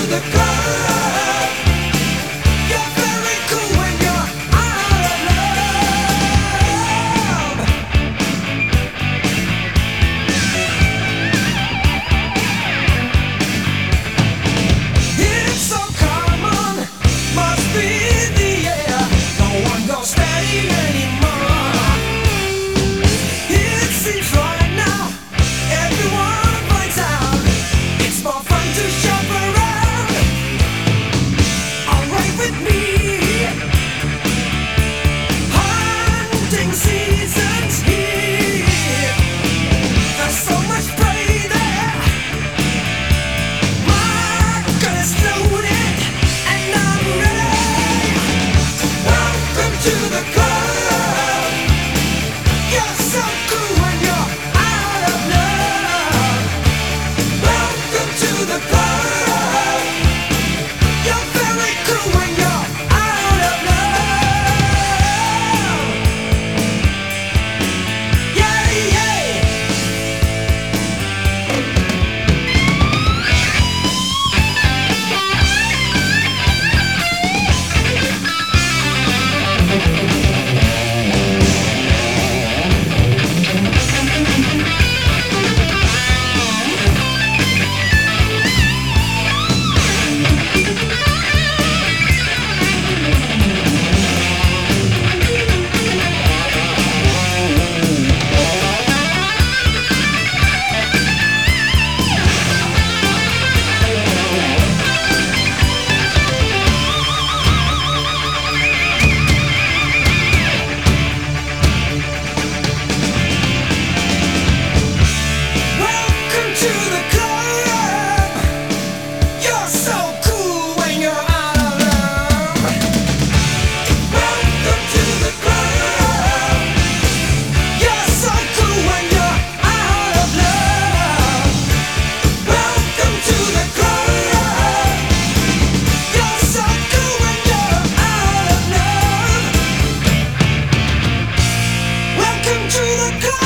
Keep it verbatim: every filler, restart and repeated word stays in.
the club. You're very cool when you're out of love. It's so common, must be in the air. No one goes steady anymore. It seems right now everyone finds out it's more fun to shop around. Alright with me. Hunting season's here. There's so much prey there. My gun is loaded and I'm ready. Welcome to the club. You're so cool when you're out of love. Welcome to the club. You're very cool when you're out of love. Yeah, yeah. Welcome to the club. You're so cool when you're out of love. Welcome to the club. You're so cool when you're out of love. Welcome to the club. You're so cool when you're out of love. Welcome to the club.